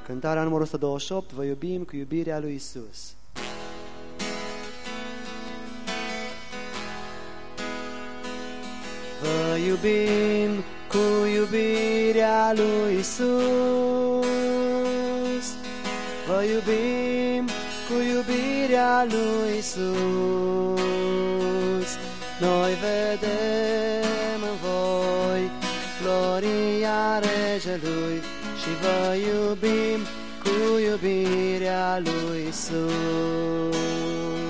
Cântarea numărul 128, vă iubim cu iubirea lui Isus. Vă iubim cu iubirea lui Isus. Vă iubim cu iubirea lui Isus. Noi vedem în voi gloria Regelui și vă iubim cu iubirea lui Isus.